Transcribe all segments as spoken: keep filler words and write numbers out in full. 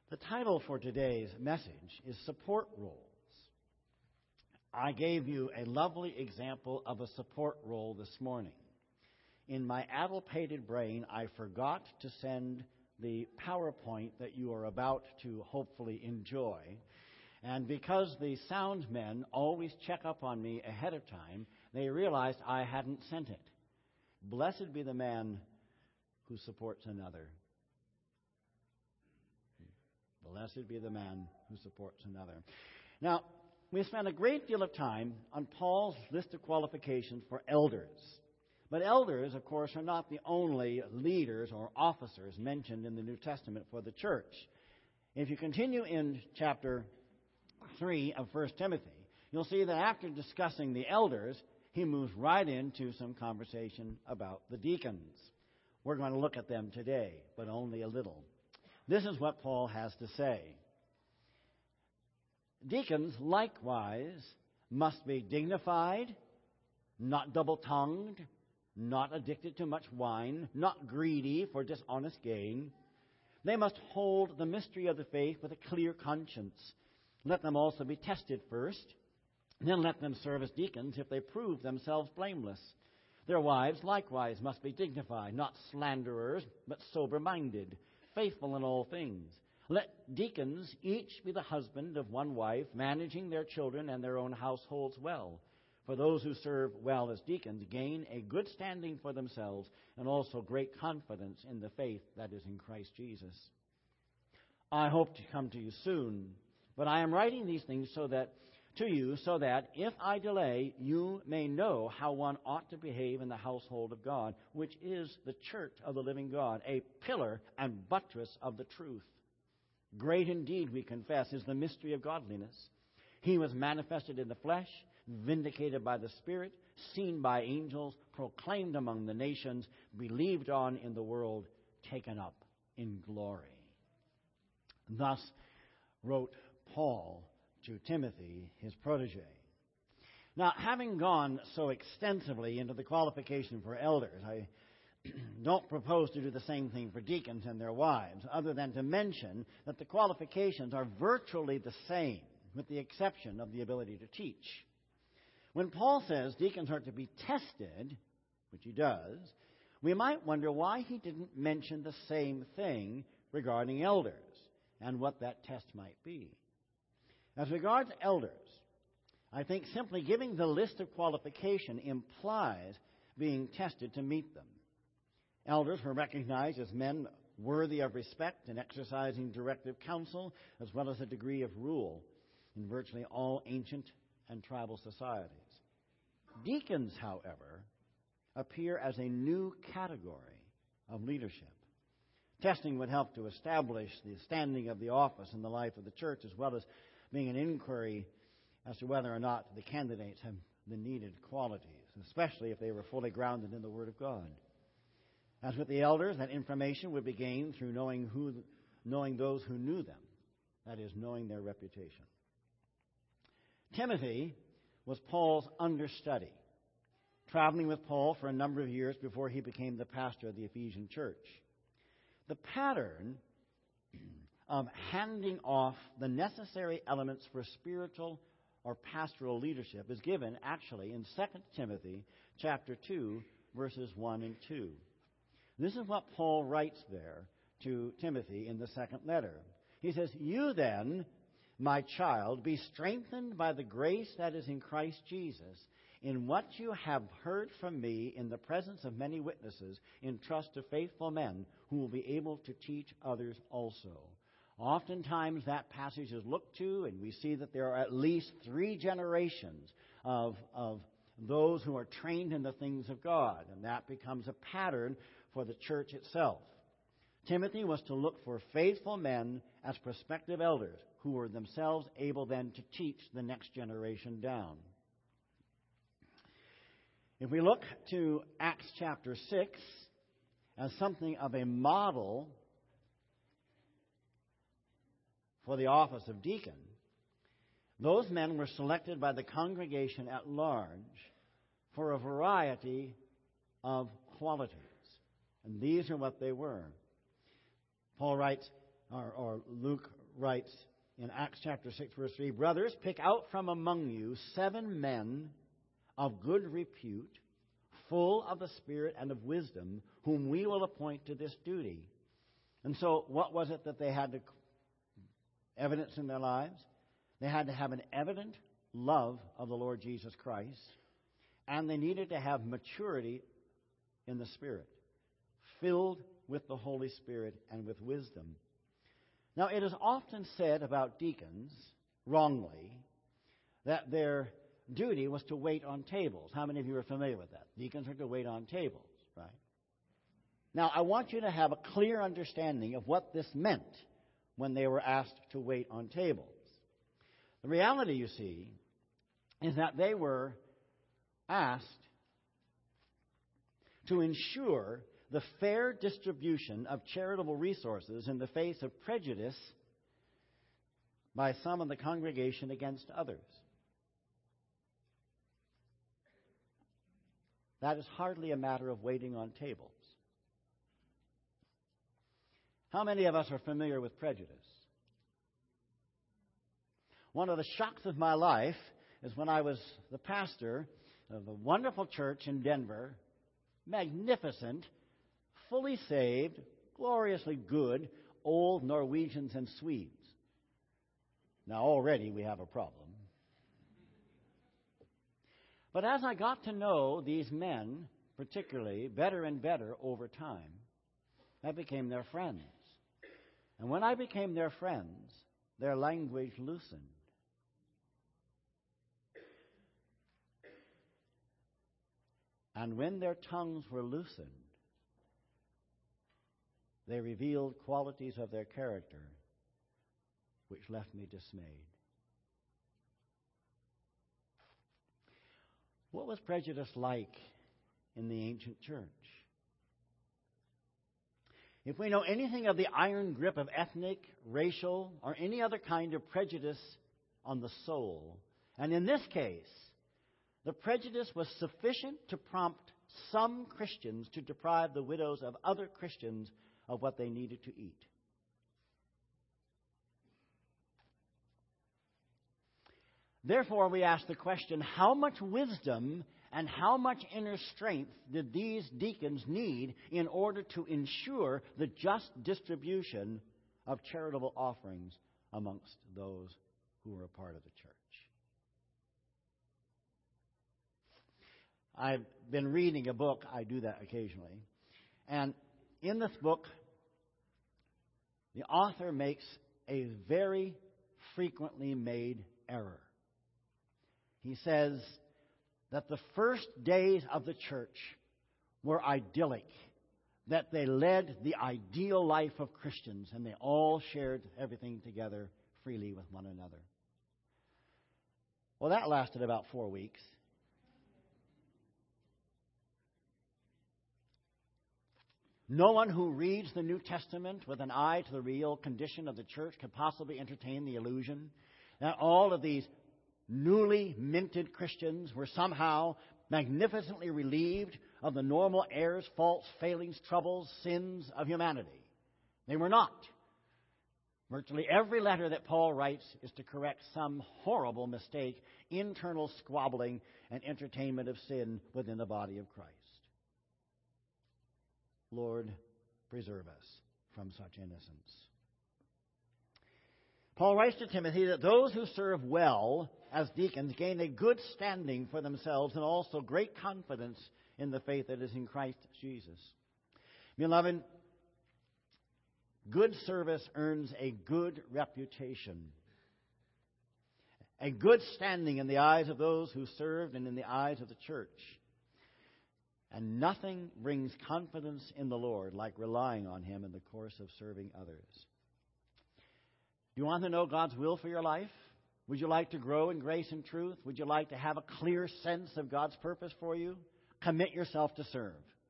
The title for today's message is Support Roles. I gave you a lovely example of a support role this morning. In my addlepated brain, I forgot to send the PowerPoint that you are about to hopefully enjoy. And because the sound men always check up on me ahead of time, they realized I hadn't sent it. Blessed be the man who supports another. Blessed be the man who supports another. Now, we spent a great deal of time on Paul's list of qualifications for elders. But elders, of course, are not the only leaders or officers mentioned in the New Testament for the church. If you continue in chapter three of First Timothy, you'll see that after discussing the elders, he moves right into some conversation about the deacons. We're going to look at them today, but only a little. This is what Paul has to say. Deacons, likewise, must be dignified, not double-tongued, not addicted to much wine, not greedy for dishonest gain. They must hold the mystery of the faith with a clear conscience. Let them also be tested first. Then let them serve as deacons if they prove themselves blameless. Their wives, likewise, must be dignified, not slanderers, but sober-minded, faithful in all things. Let deacons each be the husband of one wife, managing their children and their own households well. For those who serve well as deacons gain a good standing for themselves and also great confidence in the faith that is in Christ Jesus. I hope to come to you soon, but I am writing these things so that to you so that if I delay, you may know how one ought to behave in the household of God, which is the church of the living God, a pillar and buttress of the truth. Great indeed, we confess, is the mystery of godliness. He was manifested in the flesh, vindicated by the Spirit, seen by angels, proclaimed among the nations, believed on in the world, taken up in glory. Thus wrote Paul to Timothy, his protege. Now, having gone so extensively into the qualification for elders, I don't propose to do the same thing for deacons and their wives, other than to mention that the qualifications are virtually the same, with the exception of the ability to teach. When Paul says deacons are to be tested, which he does, we might wonder why he didn't mention the same thing regarding elders and what that test might be. As regards elders, I think simply giving the list of qualification implies being tested to meet them. Elders were recognized as men worthy of respect and exercising directive counsel, as well as a degree of rule in virtually all ancient and tribal societies. Deacons, however, appear as a new category of leadership. Testing would help to establish the standing of the office in the life of the church, as well as being an inquiry as to whether or not the candidates have the needed qualities, especially if they were fully grounded in the Word of God. As with the elders, that information would be gained through knowing who, knowing those who knew them, that is, knowing their reputation. Timothy was Paul's understudy, traveling with Paul for a number of years before he became the pastor of the Ephesian church. The pattern of handing off the necessary elements for spiritual or pastoral leadership is given actually in Second Timothy chapter two, verses one and two. This is what Paul writes there to Timothy in the second letter. He says, "You then, my child, be strengthened by the grace that is in Christ Jesus, in what you have heard from me in the presence of many witnesses, entrust to faithful men who will be able to teach others also." Oftentimes that passage is looked to, and we see that there are at least three generations of, of those who are trained in the things of God, and that becomes a pattern for the church itself. Timothy was to look for faithful men as prospective elders who were themselves able then to teach the next generation down. If we look to Acts chapter six as something of a model for the office of deacon, those men were selected by the congregation at large for a variety of qualities. And these are what they were. Paul writes, or, or Luke writes in Acts chapter six, verse three, "Brothers, pick out from among you seven men of good repute, full of the Spirit and of wisdom, whom we will appoint to this duty." And so what was it that they had to evidence in their lives? They had to have an evident love of the Lord Jesus Christ, and they needed to have maturity in the Spirit, filled with the Holy Spirit and with wisdom. Now, it is often said about deacons, wrongly, that their duty was to wait on tables. How many of you are familiar with that? Deacons are to wait on tables, right? Now, I want you to have a clear understanding of what this meant when they were asked to wait on tables. The reality, you see, is that they were asked to ensure the fair distribution of charitable resources in the face of prejudice by some in the congregation against others. That is hardly a matter of waiting on tables. How many of us are familiar with prejudice? One of the shocks of my life is when I was the pastor of a wonderful church in Denver, magnificent, fully saved, gloriously good, old Norwegians and Swedes. Now already we have a problem. But as I got to know these men, particularly, better and better over time, I became their friends. And when I became their friends, their language loosened. And when their tongues were loosened, they revealed qualities of their character which left me dismayed. What was prejudice like in the ancient church? If we know anything of the iron grip of ethnic, racial, or any other kind of prejudice on the soul, and in this case, the prejudice was sufficient to prompt some Christians to deprive the widows of other Christians of what they needed to eat. Therefore, we ask the question, how much wisdom and how much inner strength did these deacons need in order to ensure the just distribution of charitable offerings amongst those who were a part of the church? I've been reading a book. I do that occasionally. And in this book, the author makes a very frequently made error. He says that the first days of the church were idyllic, that they led the ideal life of Christians, and they all shared everything together freely with one another. Well, that lasted about four weeks. No one who reads the New Testament with an eye to the real condition of the church could possibly entertain the illusion that all of these newly minted Christians were somehow magnificently relieved of the normal errors, faults, failings, troubles, sins of humanity. They were not. Virtually every letter that Paul writes is to correct some horrible mistake, internal squabbling, and entertainment of sin within the body of Christ. Lord, preserve us from such innocence. Paul writes to Timothy that those who serve well as deacons gain a good standing for themselves and also great confidence in the faith that is in Christ Jesus. Beloved, good service earns a good reputation, a good standing in the eyes of those who served and in the eyes of the church. And nothing brings confidence in the Lord like relying on Him in the course of serving others. Do you want to know God's will for your life? Would you like to grow in grace and truth? Would you like to have a clear sense of God's purpose for you? Commit yourself to serve.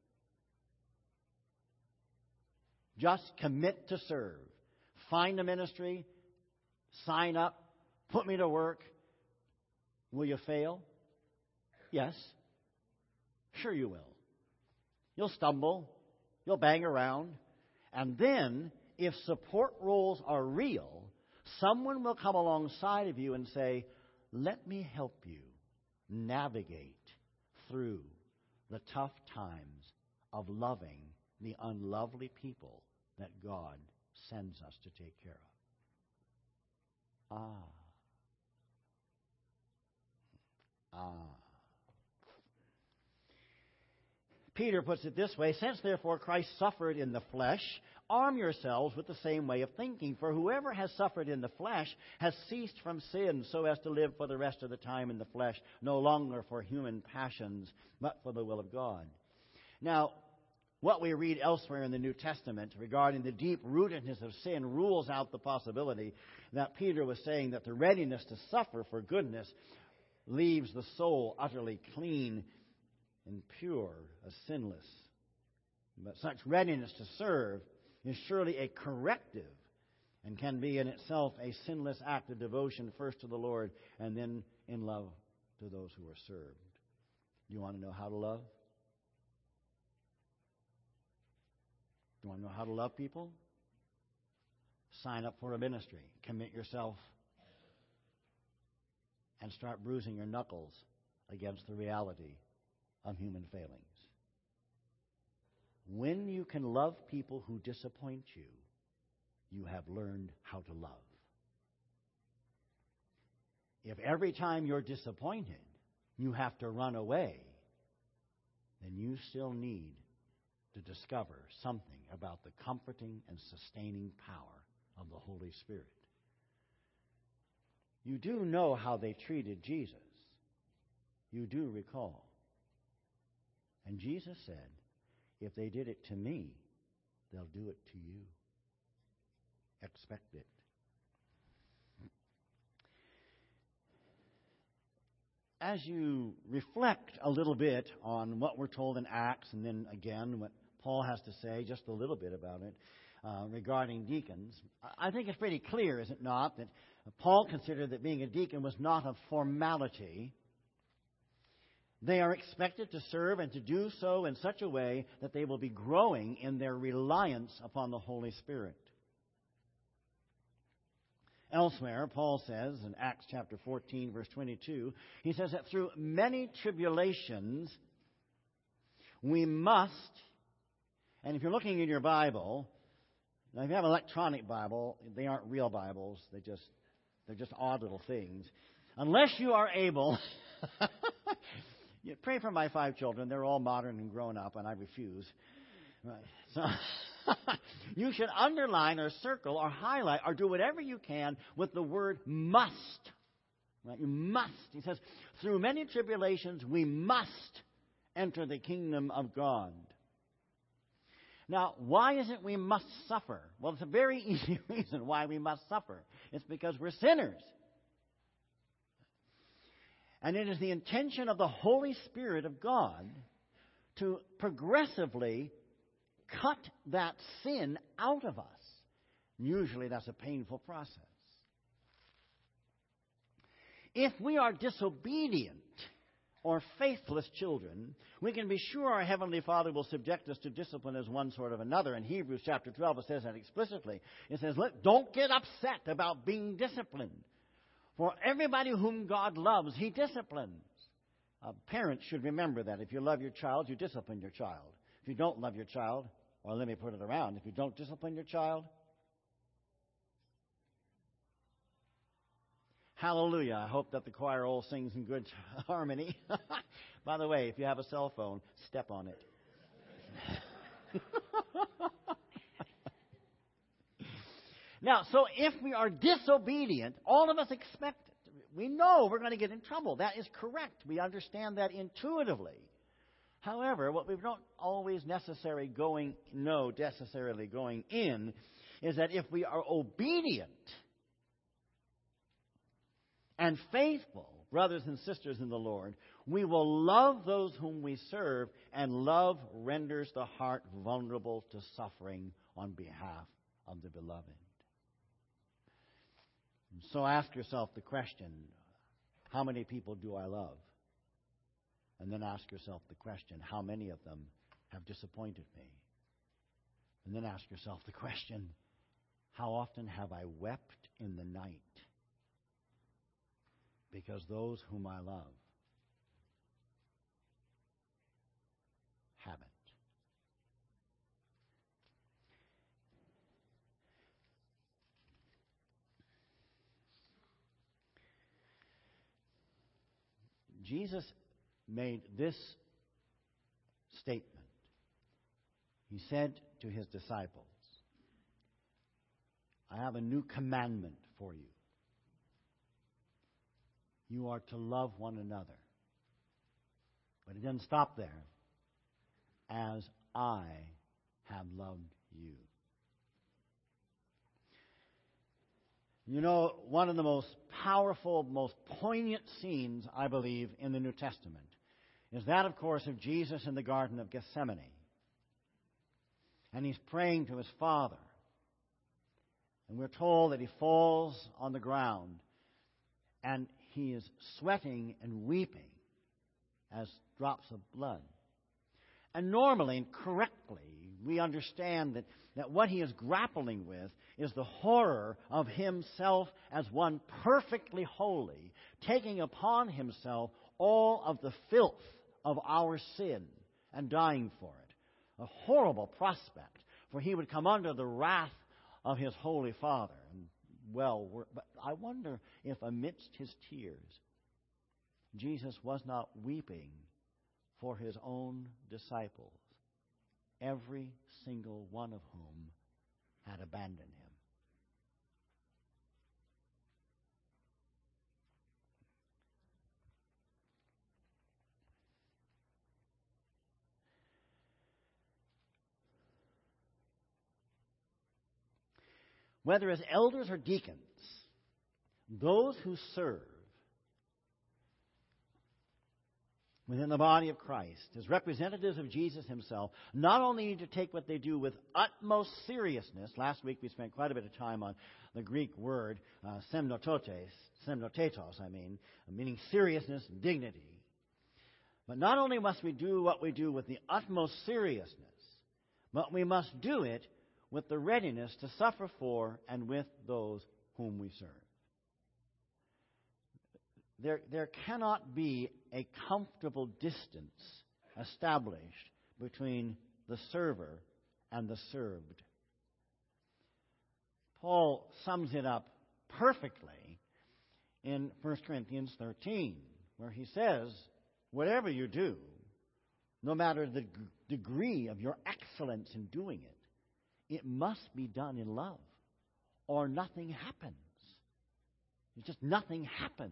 Just commit to serve. Find a ministry, sign up, put me to work. Will you fail? Yes. Sure you will. You'll stumble. You'll bang around. And then, if support roles are real, someone will come alongside of you and say, let me help you navigate through the tough times of loving the unlovely people that God sends us to take care of. Ah. Ah. Peter puts it this way, since therefore Christ suffered in the flesh, arm yourselves with the same way of thinking. For whoever has suffered in the flesh has ceased from sin so as to live for the rest of the time in the flesh, no longer for human passions, but for the will of God. Now, what we read elsewhere in the New Testament regarding the deep rootedness of sin rules out the possibility that Peter was saying that the readiness to suffer for goodness leaves the soul utterly clean and pure, as sinless. But such readiness to serve is surely a corrective and can be in itself a sinless act of devotion first to the Lord and then in love to those who are served. Do you want to know how to love? Do you want to know how to love people? Sign up for a ministry. Commit yourself and start bruising your knuckles against the reality of human failings. When you can love people who disappoint you, you have learned how to love. If every time you're disappointed, you have to run away, then you still need to discover something about the comforting and sustaining power of the Holy Spirit. You do know how they treated Jesus. You do recall. And Jesus said, if they did it to me, they'll do it to you. Expect it. As you reflect a little bit on what we're told in Acts, and then again what Paul has to say, just a little bit about it, uh, regarding deacons, I think it's pretty clear, is it not, that Paul considered that being a deacon was not a formality. They are expected to serve and to do so in such a way that they will be growing in their reliance upon the Holy Spirit. Elsewhere, Paul says in Acts chapter fourteen, verse twenty-two, he says that through many tribulations we must, and if you're looking in your Bible, now if you have an electronic Bible, they aren't real Bibles, they just, they're just odd little things. Unless you are able... You pray for my five children. They're all modern and grown up, and I refuse. Right. So you should underline or circle or highlight or do whatever you can with the word must. Right? You must. He says, through many tribulations we must enter the kingdom of God. Now, why is it we must suffer? Well, it's a very easy reason why we must suffer. It's because we're sinners. And it is the intention of the Holy Spirit of God to progressively cut that sin out of us. Usually that's a painful process. If we are disobedient or faithless children, we can be sure our Heavenly Father will subject us to discipline as one sort of another. In Hebrews chapter twelve, it says that explicitly. It says, look, don't get upset about being disciplined. For everybody whom God loves, He disciplines. Uh, parents should remember that. If you love your child, you discipline your child. If you don't love your child, or let me put it around, if you don't discipline your child, hallelujah. I hope that the choir all sings in good harmony. By the way, if you have a cell phone, step on it. Now, so if we are disobedient, all of us expect it. We know we're going to get in trouble. That is correct. We understand that intuitively. However, what we don't always necessarily going know necessarily going in is that if we are obedient and faithful, brothers and sisters in the Lord, we will love those whom we serve, and love renders the heart vulnerable to suffering on behalf of the beloved. So ask yourself the question, how many people do I love? And then ask yourself the question, how many of them have disappointed me? And then ask yourself the question, How often have I wept in the night because those whom I love haven't. Jesus made this statement. He said to his disciples, I have a new commandment for you. You are to love one another. But it doesn't stop there. As I have loved you. You know, one of the most powerful, most poignant scenes, I believe, in the New Testament is that, of course, of Jesus in the Garden of Gethsemane. And he's praying to his Father. And we're told that he falls on the ground and he is sweating and weeping as drops of blood. And normally and correctly, we understand that, that what he is grappling with is the horror of himself as one perfectly holy, taking upon himself all of the filth of our sin and dying for it. A horrible prospect, for he would come under the wrath of his holy Father. And well, but I wonder if amidst his tears, Jesus was not weeping for his own disciples, every single one of whom had abandoned him. Whether as elders or deacons, those who serve within the body of Christ, as representatives of Jesus himself, not only need to take what they do with utmost seriousness. Last week we spent quite a bit of time on the Greek word uh, semnototes, semnotetos, I mean, meaning seriousness and dignity. But not only must we do what we do with the utmost seriousness, but we must do it with the readiness to suffer for and with those whom we serve. There, there cannot be a comfortable distance established between the server and the served. Paul sums it up perfectly in First Corinthians thirteen, where he says, whatever you do, no matter the g- degree of your excellence in doing it, it must be done in love, or nothing happens. It's just nothing happens.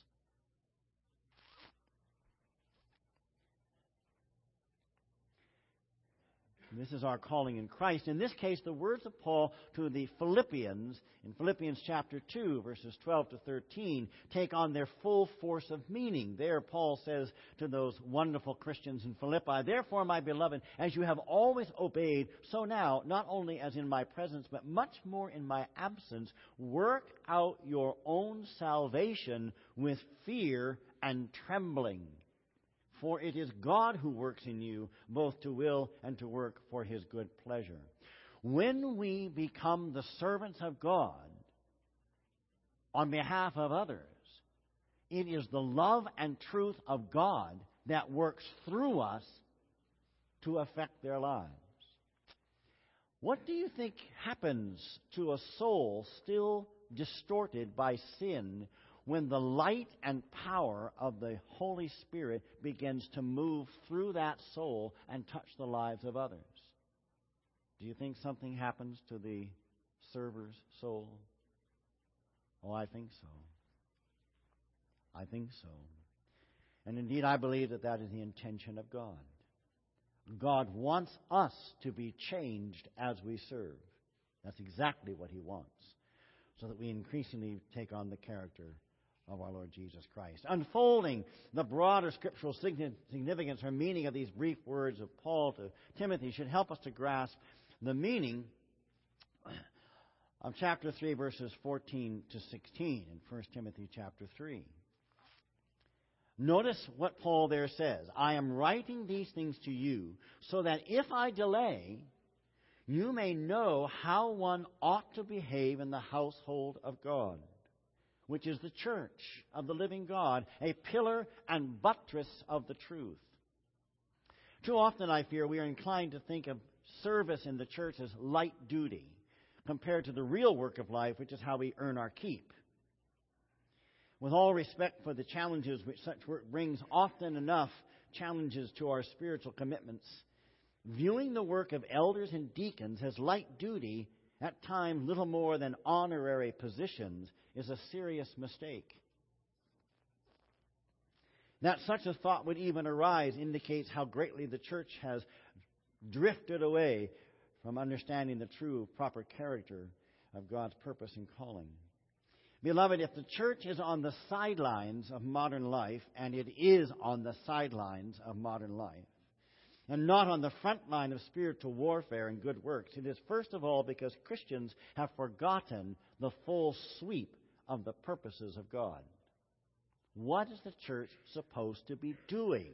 This is our calling in Christ. In this case, the words of Paul to the Philippians, in Philippians chapter two, verses twelve to thirteen, take on their full force of meaning. There, Paul says to those wonderful Christians in Philippi, therefore, my beloved, as you have always obeyed, so now, not only as in my presence, but much more in my absence, work out your own salvation with fear and trembling. For it is God who works in you, both to will and to work for his good pleasure. When we become the servants of God on behalf of others, it is the love and truth of God that works through us to affect their lives. What do you think happens to a soul still distorted by sin when the light and power of the Holy Spirit begins to move through that soul and touch the lives of others? Do you think something happens to the server's soul? Oh, I think so. I think so. And indeed, I believe that that is the intention of God. God wants us to be changed as we serve. That's exactly what he wants, so that we increasingly take on the character of our Lord Jesus Christ. Unfolding the broader scriptural significance or meaning of these brief words of Paul to Timothy should help us to grasp the meaning of chapter three, verses fourteen to sixteen in First Timothy chapter three. Notice what Paul there says. I am writing these things to you so that if I delay, you may know how one ought to behave in the household of God, which is the church of the living God, a pillar and buttress of the truth. Too often, I fear, we are inclined to think of service in the church as light duty compared to the real work of life, which is how we earn our keep. With all respect for the challenges which such work brings, often enough challenges to our spiritual commitments, viewing the work of elders and deacons as light duty, at times little more than honorary positions, is a serious mistake. That such a thought would even arise indicates how greatly the church has drifted away from understanding the true, proper character of God's purpose and calling. Beloved, if the church is on the sidelines of modern life, and it is on the sidelines of modern life, and not on the front line of spiritual warfare and good works, it is first of all because Christians have forgotten the full sweep of the purposes of God. What is the church supposed to be doing?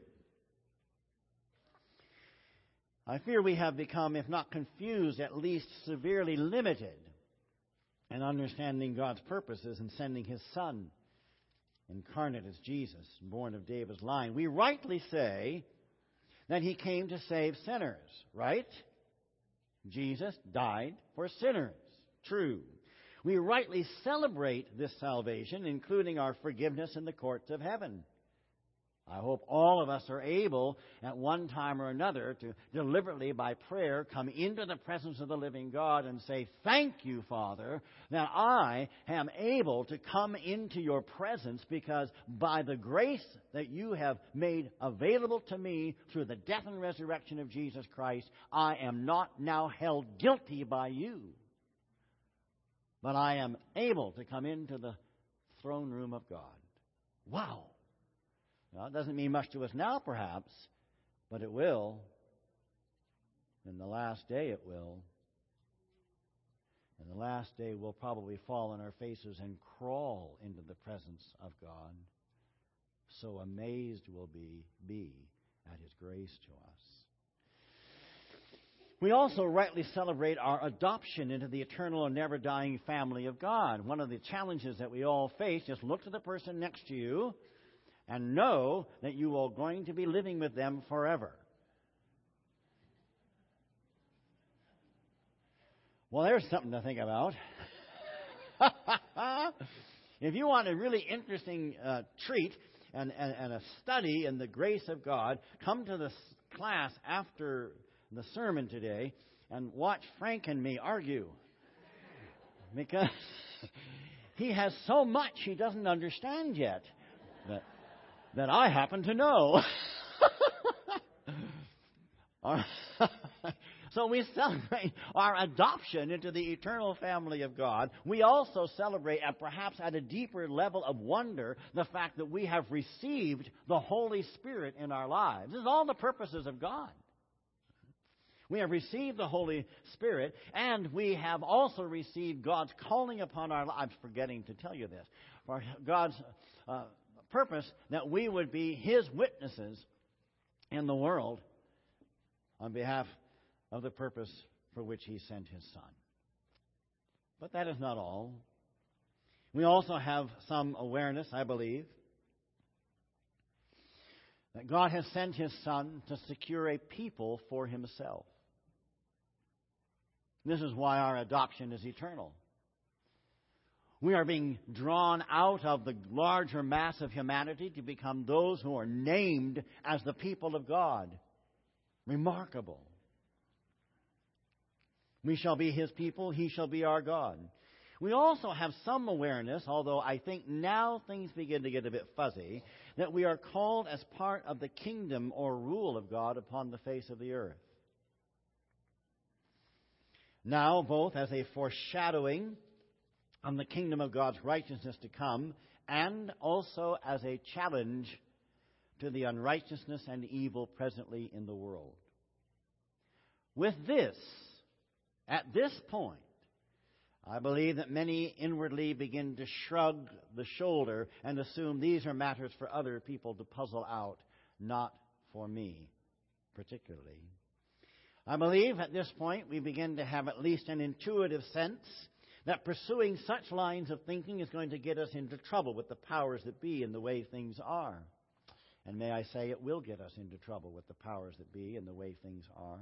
I fear we have become, if not confused, at least severely limited in understanding God's purposes in sending His Son, incarnate as Jesus, born of David's line. We rightly say that He came to save sinners, right? Jesus died for sinners. True. We rightly celebrate this salvation, including our forgiveness in the courts of heaven. I hope all of us are able, at one time or another, to deliberately, by prayer, come into the presence of the living God and say, "Thank you, Father, that I am able to come into your presence because by the grace that you have made available to me through the death and resurrection of Jesus Christ, I am not now held guilty by you, but I am able to come into the throne room of God." Wow! Now, it doesn't mean much to us now, perhaps, but it will. In the last day, it will. In the last day, we'll probably fall on our faces and crawl into the presence of God. So amazed we'll be, be at His grace to us. We also rightly celebrate our adoption into the eternal and never-dying family of God. One of the challenges that we all face, just look to the person next to you and know that you are going to be living with them forever. Well, there's something to think about. If you want a really interesting uh, treat and, and, and a study in the grace of God, come to this class after the sermon today and watch Frank and me argue. Because he has so much he doesn't understand yet that, that I happen to know. So we celebrate our adoption into the eternal family of God. We also celebrate, and perhaps at a deeper level of wonder, the fact that we have received the Holy Spirit in our lives. This is all the purposes of God. We have received the Holy Spirit, and we have also received God's calling upon our lives. I'm forgetting to tell you this. For God's uh, purpose that we would be His witnesses in the world on behalf of the purpose for which He sent His Son. But that is not all. We also have some awareness, I believe, that God has sent His Son to secure a people for Himself. This is why our adoption is eternal. We are being drawn out of the larger mass of humanity to become those who are named as the people of God. Remarkable. We shall be His people, He shall be our God. We also have some awareness, although I think now things begin to get a bit fuzzy, that we are called as part of the kingdom or rule of God upon the face of the earth. Now, both as a foreshadowing on the kingdom of God's righteousness to come, and also as a challenge to the unrighteousness and evil presently in the world. With this, at this point, I believe that many inwardly begin to shrug the shoulder and assume these are matters for other people to puzzle out, not for me particularly. I believe at this point we begin to have at least an intuitive sense that pursuing such lines of thinking is going to get us into trouble with the powers that be and the way things are. And may I say, it will get us into trouble with the powers that be and the way things are.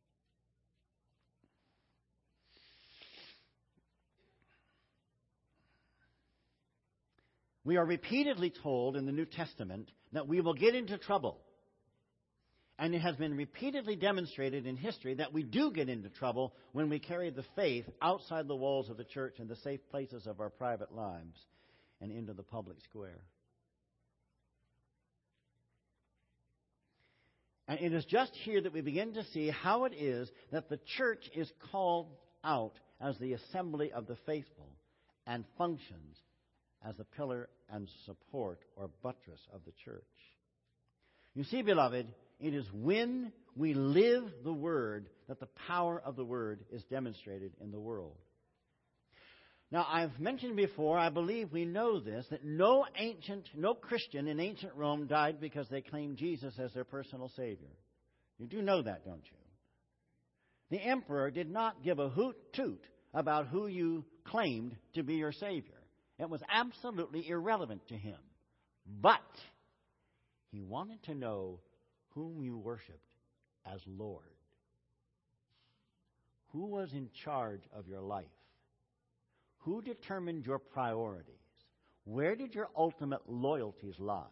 We are repeatedly told in the New Testament that we will get into trouble. And it has been repeatedly demonstrated in history that we do get into trouble when we carry the faith outside the walls of the church and the safe places of our private lives and into the public square. And it is just here that we begin to see how it is that the church is called out as the assembly of the faithful and functions as the pillar and support or buttress of the church. You see, beloved, it is when we live the Word that the power of the Word is demonstrated in the world. Now, I've mentioned before, I believe we know this, that no ancient, no Christian in ancient Rome died because they claimed Jesus as their personal Savior. You do know that, don't you? The emperor did not give a hoot toot about who you claimed to be your Savior. It was absolutely irrelevant to him. But he wanted to know whom you worshiped as Lord. Who was in charge of your life? Who determined your priorities? Where did your ultimate loyalties lie?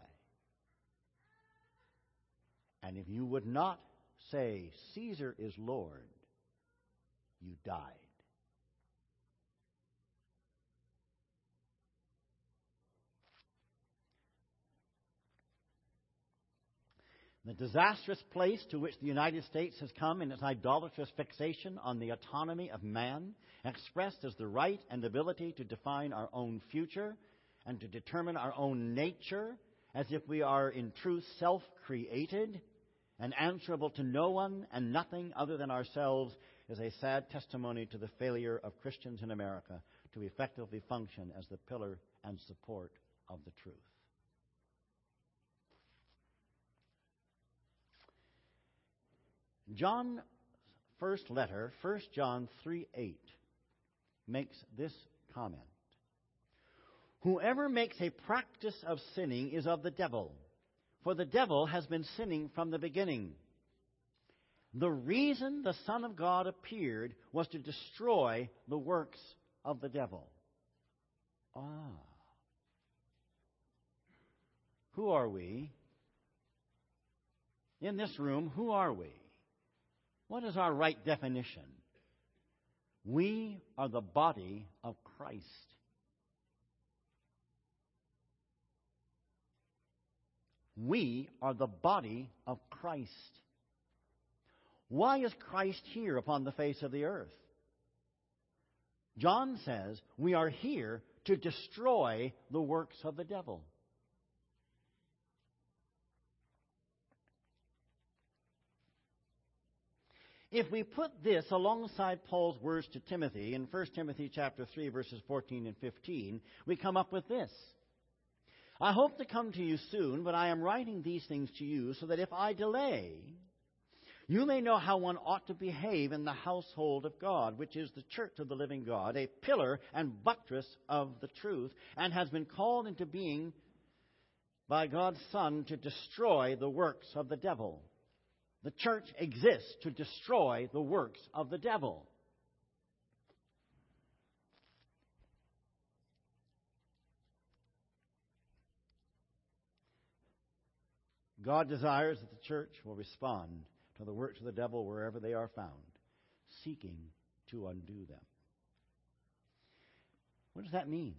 And if you would not say, Caesar is Lord, you died. The disastrous place to which the United States has come in its idolatrous fixation on the autonomy of man, expressed as the right and ability to define our own future and to determine our own nature, as if we are in truth self-created and answerable to no one and nothing other than ourselves, is a sad testimony to the failure of Christians in America to effectively function as the pillar and support of the truth. John's first letter, First John three eight, makes this comment. Whoever makes a practice of sinning is of the devil, for the devil has been sinning from the beginning. The reason the Son of God appeared was to destroy the works of the devil. Ah. Who are we? In this room, who are we? What is our right definition? We are the body of Christ. We are the body of Christ. Why is Christ here upon the face of the earth? John says we are here to destroy the works of the devil. If we put this alongside Paul's words to Timothy in First Timothy chapter three, verses fourteen and fifteen, we come up with this. I hope to come to you soon, but I am writing these things to you so that if I delay, you may know how one ought to behave in the household of God, which is the church of the living God, a pillar and buttress of the truth, and has been called into being by God's Son to destroy the works of the devil. The church exists to destroy the works of the devil. God desires that the church will respond to the works of the devil wherever they are found, seeking to undo them. What does that mean?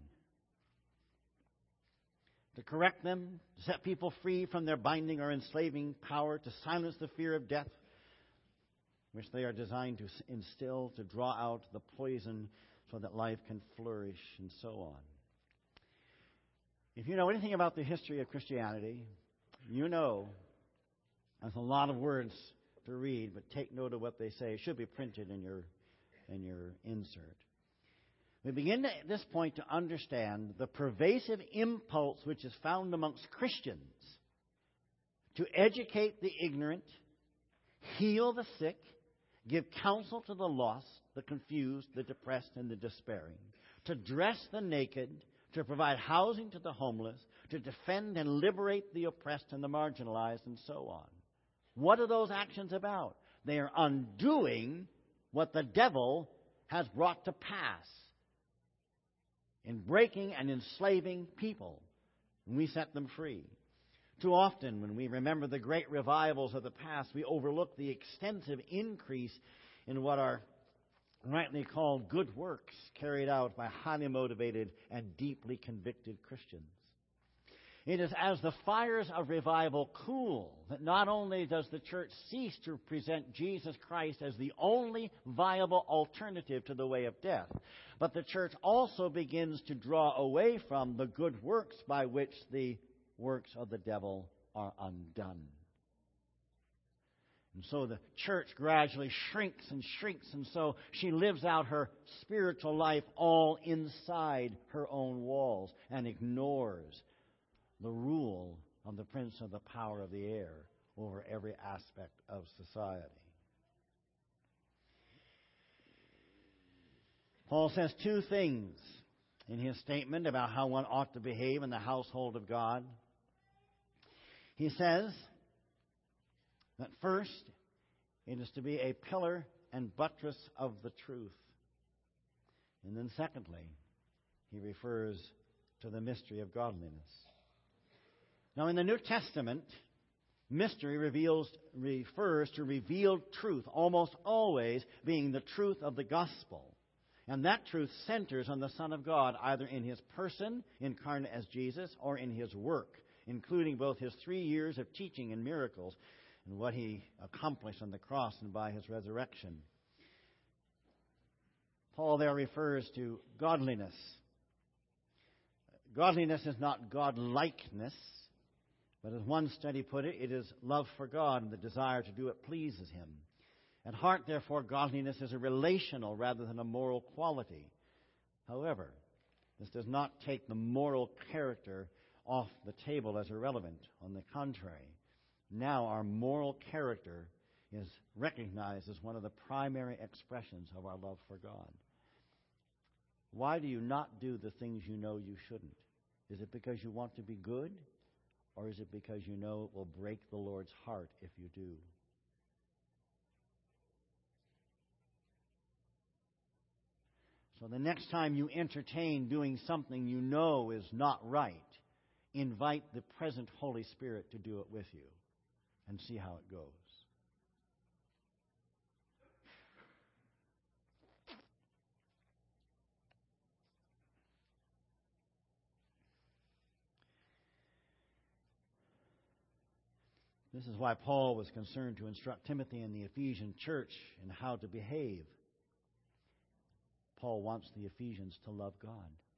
To correct them, to set people free from their binding or enslaving power, to silence the fear of death, which they are designed to instill, to draw out the poison so that life can flourish, and so on. If you know anything about the history of Christianity, you know there's a lot of words to read, but take note of what they say. It should be printed in your, in your insert. We begin at this point to understand the pervasive impulse which is found amongst Christians to educate the ignorant, heal the sick, give counsel to the lost, the confused, the depressed, and the despairing, to dress the naked, to provide housing to the homeless, to defend and liberate the oppressed and the marginalized, and so on. What are those actions about? They are undoing what the devil has brought to pass in breaking and enslaving people. And we set them free. Too often, when we remember the great revivals of the past, we overlook the extensive increase in what are rightly called good works carried out by highly motivated and deeply convicted Christians. It is as the fires of revival cool that not only does the church cease to present Jesus Christ as the only viable alternative to the way of death, but the church also begins to draw away from the good works by which the works of the devil are undone. And so the church gradually shrinks and shrinks, and so she lives out her spiritual life all inside her own walls and ignores the rule of the prince of the power of the air over every aspect of society. Paul says two things in his statement about how one ought to behave in the household of God. He says that first, it is to be a pillar and buttress of the truth. And then secondly, he refers to the mystery of godliness. Now, in the New Testament, mystery reveals, refers to revealed truth, almost always being the truth of the gospel. And that truth centers on the Son of God, either in his person, incarnate as Jesus, or in his work, including both his three years of teaching and miracles and what he accomplished on the cross and by his resurrection. Paul there refers to godliness. Godliness is not godlikeness, but as one study put it, it is love for God and the desire to do what pleases him. At heart, therefore, godliness is a relational rather than a moral quality. However, this does not take the moral character off the table as irrelevant. On the contrary, now our moral character is recognized as one of the primary expressions of our love for God. Why do you not do the things you know you shouldn't? Is it because you want to be good? Or is it because you know it will break the Lord's heart if you do? So the next time you entertain doing something you know is not right, invite the present Holy Spirit to do it with you and see how it goes. This is why Paul was concerned to instruct Timothy and the Ephesian church in how to behave. Paul wants the Ephesians to love God.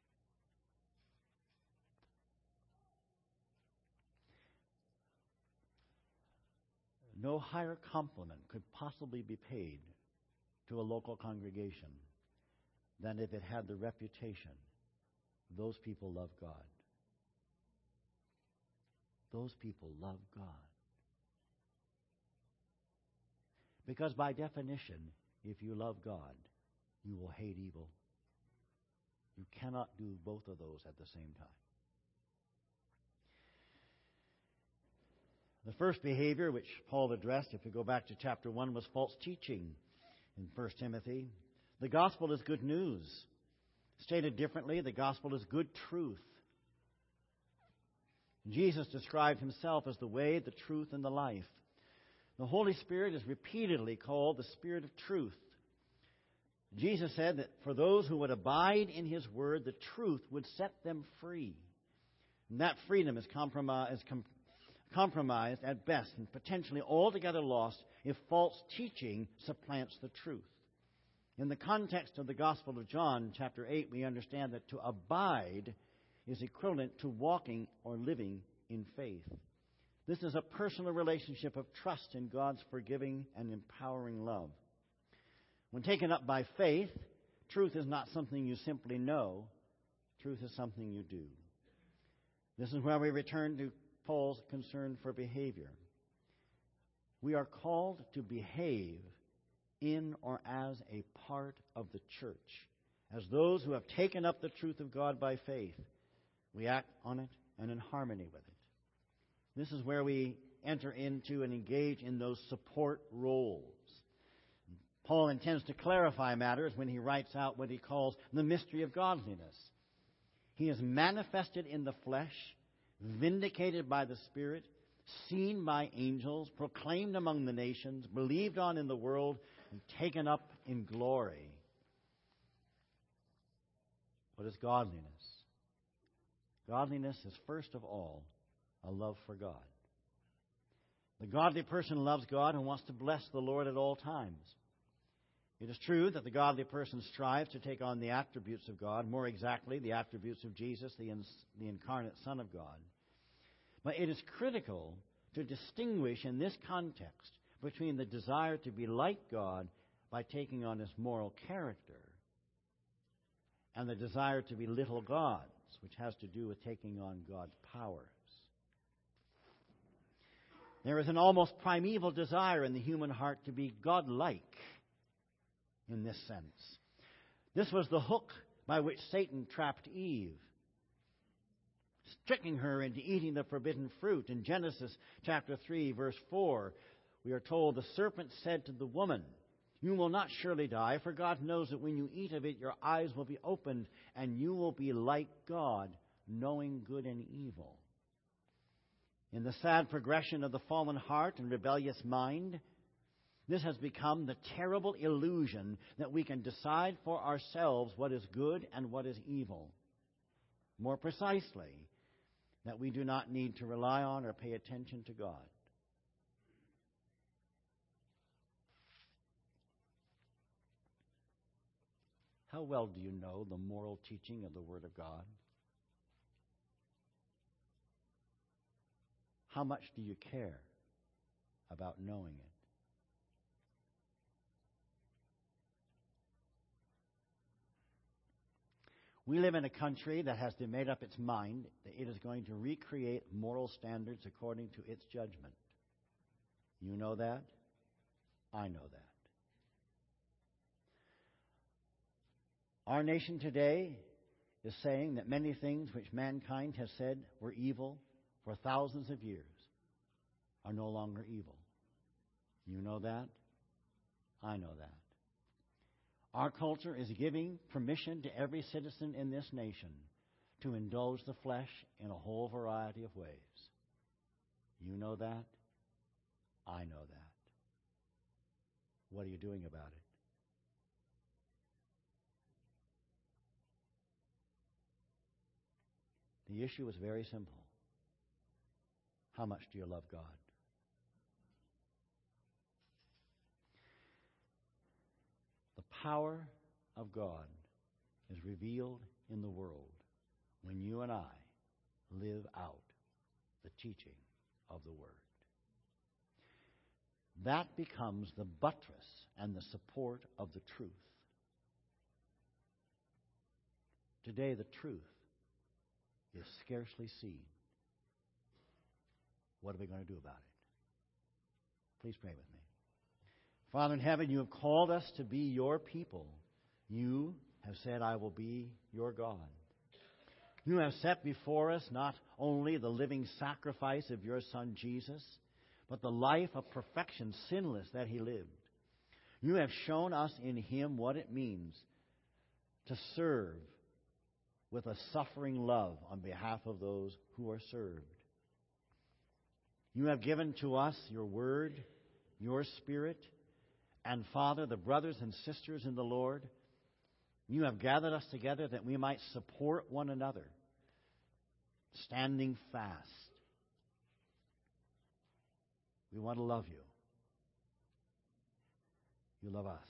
No higher compliment could possibly be paid to a local congregation than if it had the reputation, those people love God. Those people love God. Because by definition, if you love God, you will hate evil. You cannot do both of those at the same time. The first behavior which Paul addressed, if we go back to chapter one, was false teaching in First Timothy. The gospel is good news. Stated differently, the gospel is good truth. Jesus described himself as the way, the truth, and the life. The Holy Spirit is repeatedly called the Spirit of truth. Jesus said that for those who would abide in his word, the truth would set them free. And that freedom is, compromise, is com- compromised at best and potentially altogether lost if false teaching supplants the truth. In the context of the Gospel of John, chapter eight, we understand that to abide is equivalent to walking or living in faith. This is a personal relationship of trust in God's forgiving and empowering love. When taken up by faith, truth is not something you simply know. Truth is something you do. This is where we return to Paul's concern for behavior. We are called to behave in or as a part of the church, as those who have taken up the truth of God by faith. We act on it and in harmony with it. This is where we enter into and engage in those support roles. Paul intends to clarify matters when he writes out what he calls the mystery of godliness. He is manifested in the flesh, vindicated by the Spirit, seen by angels, proclaimed among the nations, believed on in the world, and taken up in glory. What is godliness? Godliness is, first of all, a love for God. The godly person loves God and wants to bless the Lord at all times. It is true that the godly person strives to take on the attributes of God, more exactly, the attributes of Jesus, the, ins- the incarnate Son of God. But it is critical to distinguish in this context between the desire to be like God by taking on His moral character and the desire to be little gods, which has to do with taking on God's powers. There is an almost primeval desire in the human heart to be godlike in this sense. This was the hook by which Satan trapped Eve, tricking her into eating the forbidden fruit. In Genesis chapter three, verse four, we are told, the serpent said to the woman, "You will not surely die, for God knows that when you eat of it, your eyes will be opened, and you will be like God, knowing good and evil." In the sad progression of the fallen heart and rebellious mind, this has become the terrible illusion that we can decide for ourselves what is good and what is evil. More precisely, that we do not need to rely on or pay attention to God. How well do you know the moral teaching of the Word of God? How much do you care about knowing it? We live in a country that has made up its mind that it is going to recreate moral standards according to its judgment. You know that? I know that. Our nation today is saying that many things which mankind has said were evil for thousands of years are no longer evil. You know that? I know that. Our culture is giving permission to every citizen in this nation to indulge the flesh in a whole variety of ways. You know that? I know that. What are you doing about it? The issue is very simple. How much do you love God? The power of God is revealed in the world when you and I live out the teaching of the Word. That becomes the buttress and the support of the truth. Today, the truth is scarcely seen. What are we going to do about it? Please pray with me. Father in heaven, you have called us to be your people. You have said, I will be your God. You have set before us not only the living sacrifice of your Son Jesus, but the life of perfection, sinless, that he lived. You have shown us in him what it means to serve with a suffering love on behalf of those who are served. You have given to us your word, your Spirit, and Father, the brothers and sisters in the Lord. You have gathered us together that we might support one another, standing fast. We want to love you. You love us.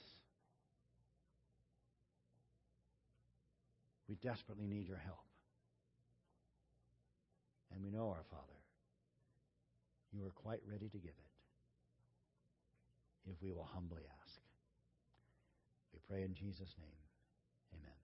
We desperately need your help. And we know, our Father, you are quite ready to give it if we will humbly ask. We pray in Jesus' name. Amen.